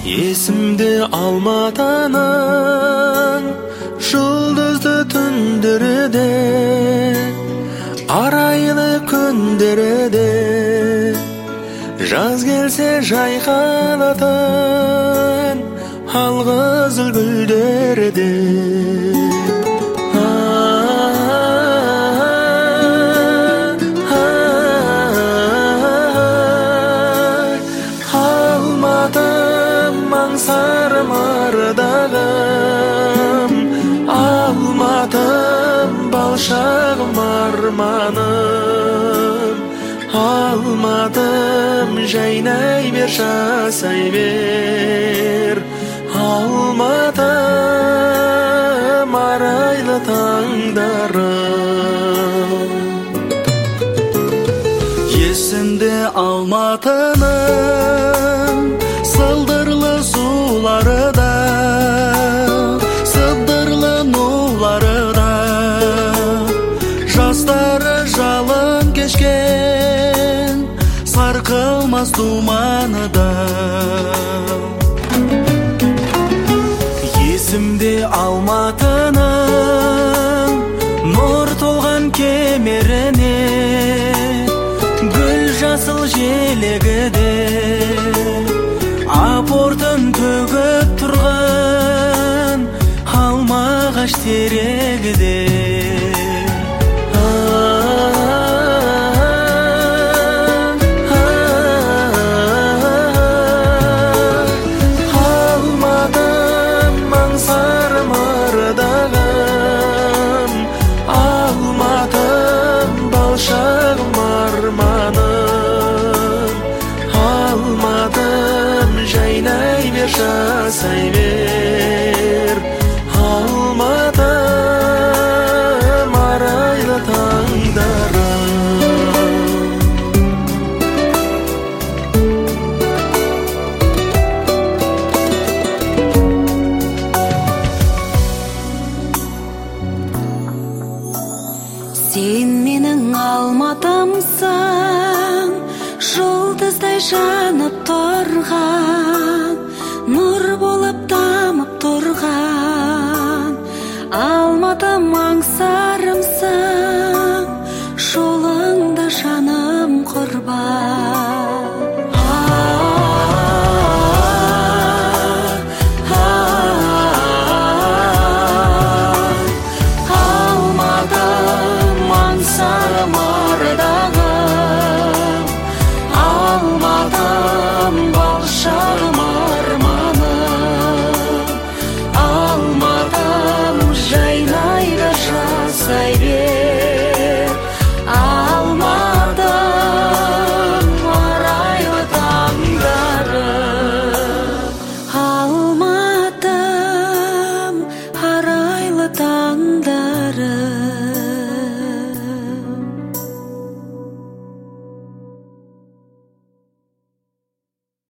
Есімде Алматының жұлдызды түндерде, арайлы күндерде, жаз келсе жайқалатын алқызыл гүлдерде. Аңсарым ардағым, Алматым балшағым арманым. Алматым жайнай бер, жасай бер, Алматым арайлы таңдарым. Есімде Алматының сылдырлы сулары да, сыбдырлы нулары да, жастары жалын кешкен сарқылмас думаны да. Есімде Алматының нұр толған кемеріне, гүл жасыл желегіде, апортын төгіп тұрған алма ағаш терегіде. Алматым аңсарым ардағым, Алматым балшағым арманым. Алматым жайнай бер, жасай бер,